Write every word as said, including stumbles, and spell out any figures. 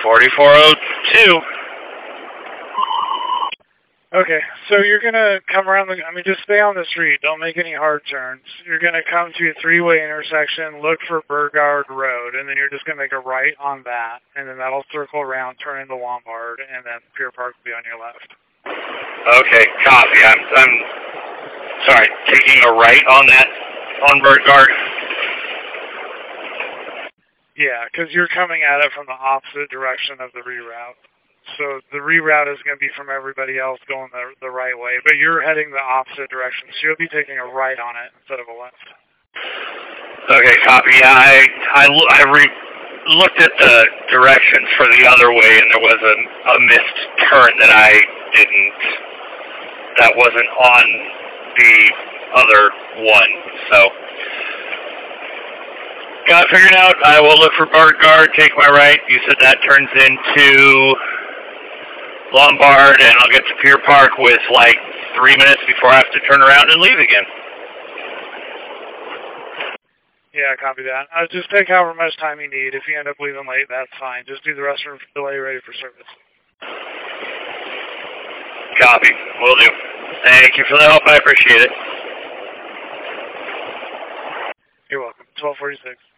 forty-four oh two. Okay, so you're going to come around the, I mean, just stay on the street. Don't make any hard turns. You're going to come to a three-way intersection, look for Burgard Road, and then you're just going to make a right on that, and then that'll circle around, turn into Lombard, and then Pier Park will be on your left. Okay, copy. I'm, I'm sorry, taking a right on that, on Burgard? Yeah, because you're coming at it from the opposite direction of the reroute. So the reroute is going to be from everybody else going the, the right way, but you're heading the opposite direction, so you'll be taking a right on it instead of a left. Okay, copy. Yeah, I I, I re looked at the directions for the other way, and there was a, a missed turn that I didn't, that wasn't on the other one, so. Got it figured out. I will look for Burgard, take my right. You said that turns into Lombard, and I'll get to Pier Park with like three minutes before I have to turn around and leave again. Yeah, copy that. Uh, just take however much time you need. If you end up leaving late, that's fine. Just do the restroom delay ready for service. Copy. Will do. Thank you for the help. I appreciate it. You're welcome. twelve forty-six.